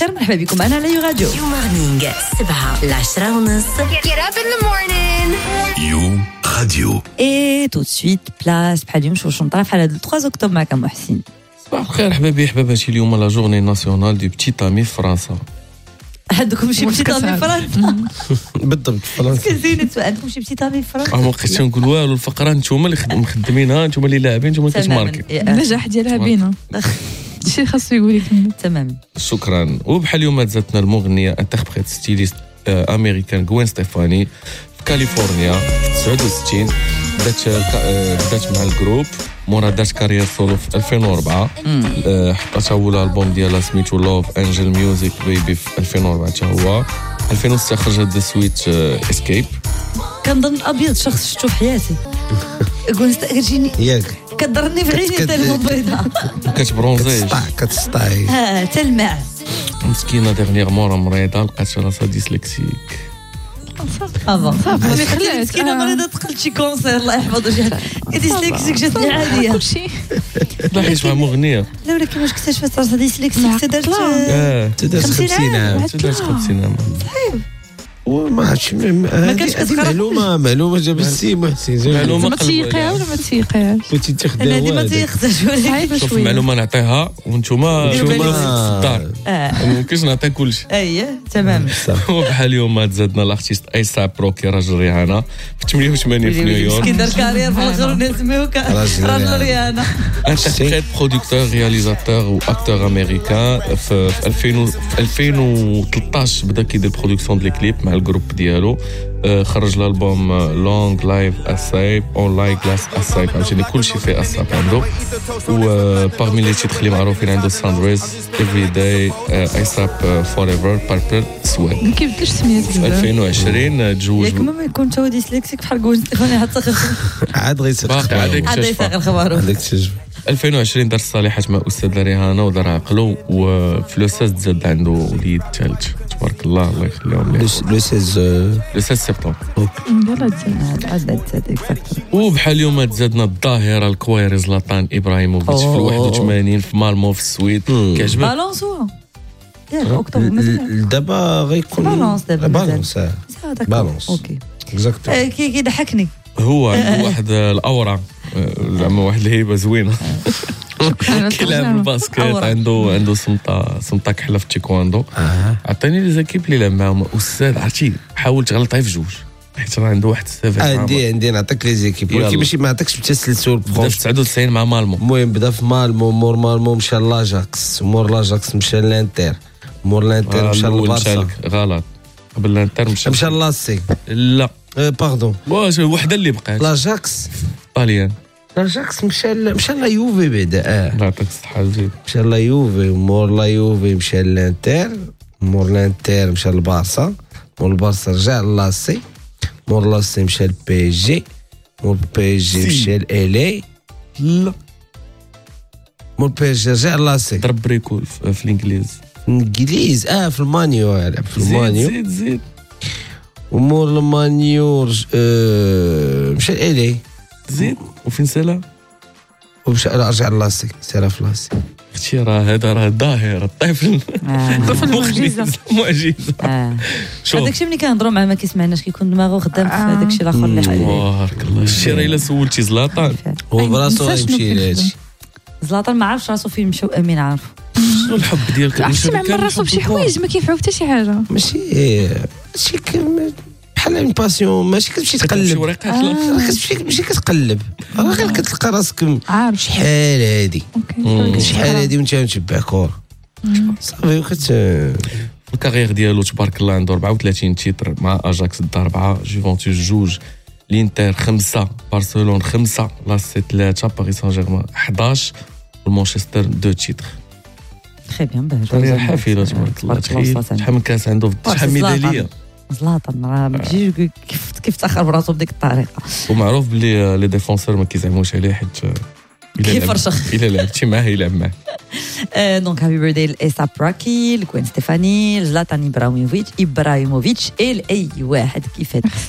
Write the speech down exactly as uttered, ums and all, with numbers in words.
مرحبا بكم أنا على يو راديو يو مورنينغ سبعة لعشرة ونص. Get up in the morning. يو راديو. اي تو سويت بلاس بحال اليوم شوف نطرح على ثلاثة أكتوبر معك محسن. صباح الخير حبابي حباباتي. اليوم لا جورني ناسيونال دو بتيت امي فرنسا. عندكم شي بتيت امي فرنسا؟ بالضبط فرنسا. كزينة عندكم شي بتيت امي فرنسا؟ ما بقيتش نقول والو، الفقره نتوما اللي مخدمينها، نتوما اللي لاعبين، نتوما اللي كتماركي. النجاح ديالها بينا. شي خاصو يقول لك تمام. شكرا. وبحال اليوم تزادنا المغنيه انتربريت ستيليست امريكان غوين ستيفاني في كاليفورنيا في تسعة وستين. بدات بدات مع الجروب مورا دارت كارير سولو في ألفين وأربعة. حطات اول البوم ديالها سميتو لوف انجل ميوزك بيبي في ألفين وأربعة حتى هو. ألفين وستة خرجت ذا سويت اسكيب. كنظن ابيض شخص شفتو في حياتي. قول كتجيني ياك كضرني في عيني حتى المهم بيضاء كتبرونزي كتسطع كتسطع ها تلمع مسكينه ديغنيغمون مريضه، لقات راسها ديسلكسيك. افون صافي خلات مسكينه مريضه تقلت شي كونسير الله يحفظ وجهها ديسلكسيك جاتني عاديه كلشي لا حيت مع مغنيه. لا ولكن واش اكتشفت راسها ديسلكسيك دارت اه تدرس خمسين خمسين عام تدرس خمسين عام. وما عرفتش ما كانش هذه كتقرا. معلومه معلومه جاب السي محسن معلومة ما تيقيها ولا ما تيقيهاش. بغيتي تاخذ انا هذه ما دواء تيخزاش ولكن صعيبه شوف شويه. المعلومه نعطيها وانتوما ديروا نتوما بالكم. في الدار. اه ما ممكنش نعطي كلشي. اييه تمام. وبحال اليوم تزادنا الارتيست ايساب روكي راجل ريهانا في ثمانية وثمانين في نيويورك. كي دار كارير في الاخر ونسميوك راجل راجل ريانا. انتربريت برودكتور رياليزاتور واكتور امريكان. في ألفين و- في ألفين وثلاثطاش بدا كيدير برودكسيون ديال الكليب مع الجروب ديالو. آه، خرج الالبوم لونغ لايف اسايب اون لايك جلاس اسايب، عاوتاني كلشي فيه اسايب عنده. و باغمي لي تيتر اللي معروفين عنده ساندريز افري داي ايساب فور ايفر باربل سويد. ما كيبدلش سميات في ألفين وعشرين تزوج ياك ما يكون تا هو ديسلكسيك بحال قول ستيفاني حتى خرج عاد غير باقي عليك عاد اكتشفها. يساق الخبر. هذاك التجربه ألفين وعشرين دار الصالحات مع استاذه ريهانه ودار عقلو. وفي لو ساز تزاد عنده وليد ثالث تبارك الله الله يخليهم ليه. لو ستة لو ساز سبتمبر. يلا تزاد. عاد تزاد اكزاكتلي. وبحال اليوم تزادنا الظاهره الكويري زلاتان ابراهيموفيتش في أوه. واحد وثمانين في مالمو في السويد. كيعجبك؟ بالونس هو ياك اكتوبر مزيان دابا غيكون بالونس دابا مازال. بالونس آه. هذاك بالونس. اوكي. اكزاكت آه، كي كيضحكني هو عنده واحد الاورا، آه، زعما واحد الهيبه زوينه. كيلعب الباسكت، أورا. عنده عنده سمطه سمطه كحله في التيكواندو. عطيني لي زيكيب اللي لعب معاهم استاذ. عرفتي حاول تغلطها في جوج حيت راه عنده واحد السيفي. عندي عندي نعطيك لي زيكيب ولكن يلا. ماشي ما عطيكش بالتسلسل بدا بروف. في تسعة وتسعين مع مالمو. المهم بدا في مالمو، مور مالمو مشى لاجاكس، مور لاجاكس مشى لانتر، مور لانتر مشى الأول للبارسا، مشى لك غلط قبل الانتر مشى مشى لاسي. لا أه باردون واش وحده اللي بقات لاجاكس طاليان. لاجاكس مشى ل- مشى لا يوفي بعدا اه الله يعطيك الصحه زيد. مشى لا يوفي، مور لا يوفي مشى لانتر، مور لانتر مشى للبارسا، مور البارسا رجع لاسي، مور لاسي مشى لبي جي، مور بي جي مشى لالي، لا مور بي جي رجع لاسي. ضرب بريكول في, في الانجليز. انجليز اه في المانيو لعب في زيد المانيو، زيد زيد. ومور المانيو رج- آه، مشى لالي زيد وفين سالا ومشى رجع لاسي، سير في لاسي. اختي راه هذا راه ظاهر الطفل. طفل معجزه. معجزه. اه شوف هذاك الشيء ملي كنهضروا معاه ما كيسمعناش كيكون دماغه خدام في آه. هذاك الشيء الاخر اللي حالي بارك الله. شتي راه الا سولتي زلاطان هو براسو ننساش يمشي شنو لهادشي. زلاطان ما عرفش راسو فين مشى وامين عارف. شنو الحب ديالك؟ عرفتي مع راسو بشي حوايج ما كينفعو حتى شي حاجه. ماشي ماشي ك- بحال اون باسيون، ماشي كتمشي شي تقلب، وريقات راه لا. كتمشي ماشي كتقلب، راه غير كتلقى راسك عارف. شحال هادي اوكي شحال هادي وانت متبع كورة صافي وكت. الكارير ديالو تبارك الله عنده أربعة وثلاثين تيتر مع اجاكس دا أربعة، جوفنتوس جوج، الانتر خمسة، برشلونة خمسة، لاسي ثلاثة، باريس سان جيرمان حداش، والمانشستر دو تيتر. تري بيان باهي كارير حافله تبارك الله. تخيل شحال من كاس عنده في شحال ميداليه. زلاطان راه بجي كيف كيف تاخر براسو بديك الطريقه. ومعروف بلي لي ديفونسور ما كيزعموش عليه حيت كيفرشخ. الا لعبتي معاه يلعب معاه. دونك هابي بيرثدي لإيساب راكي، لكوين ستيفاني، لزلاتان ابراهيموفيتش ابراهيموفيتش اي لاي واحد كيف هاد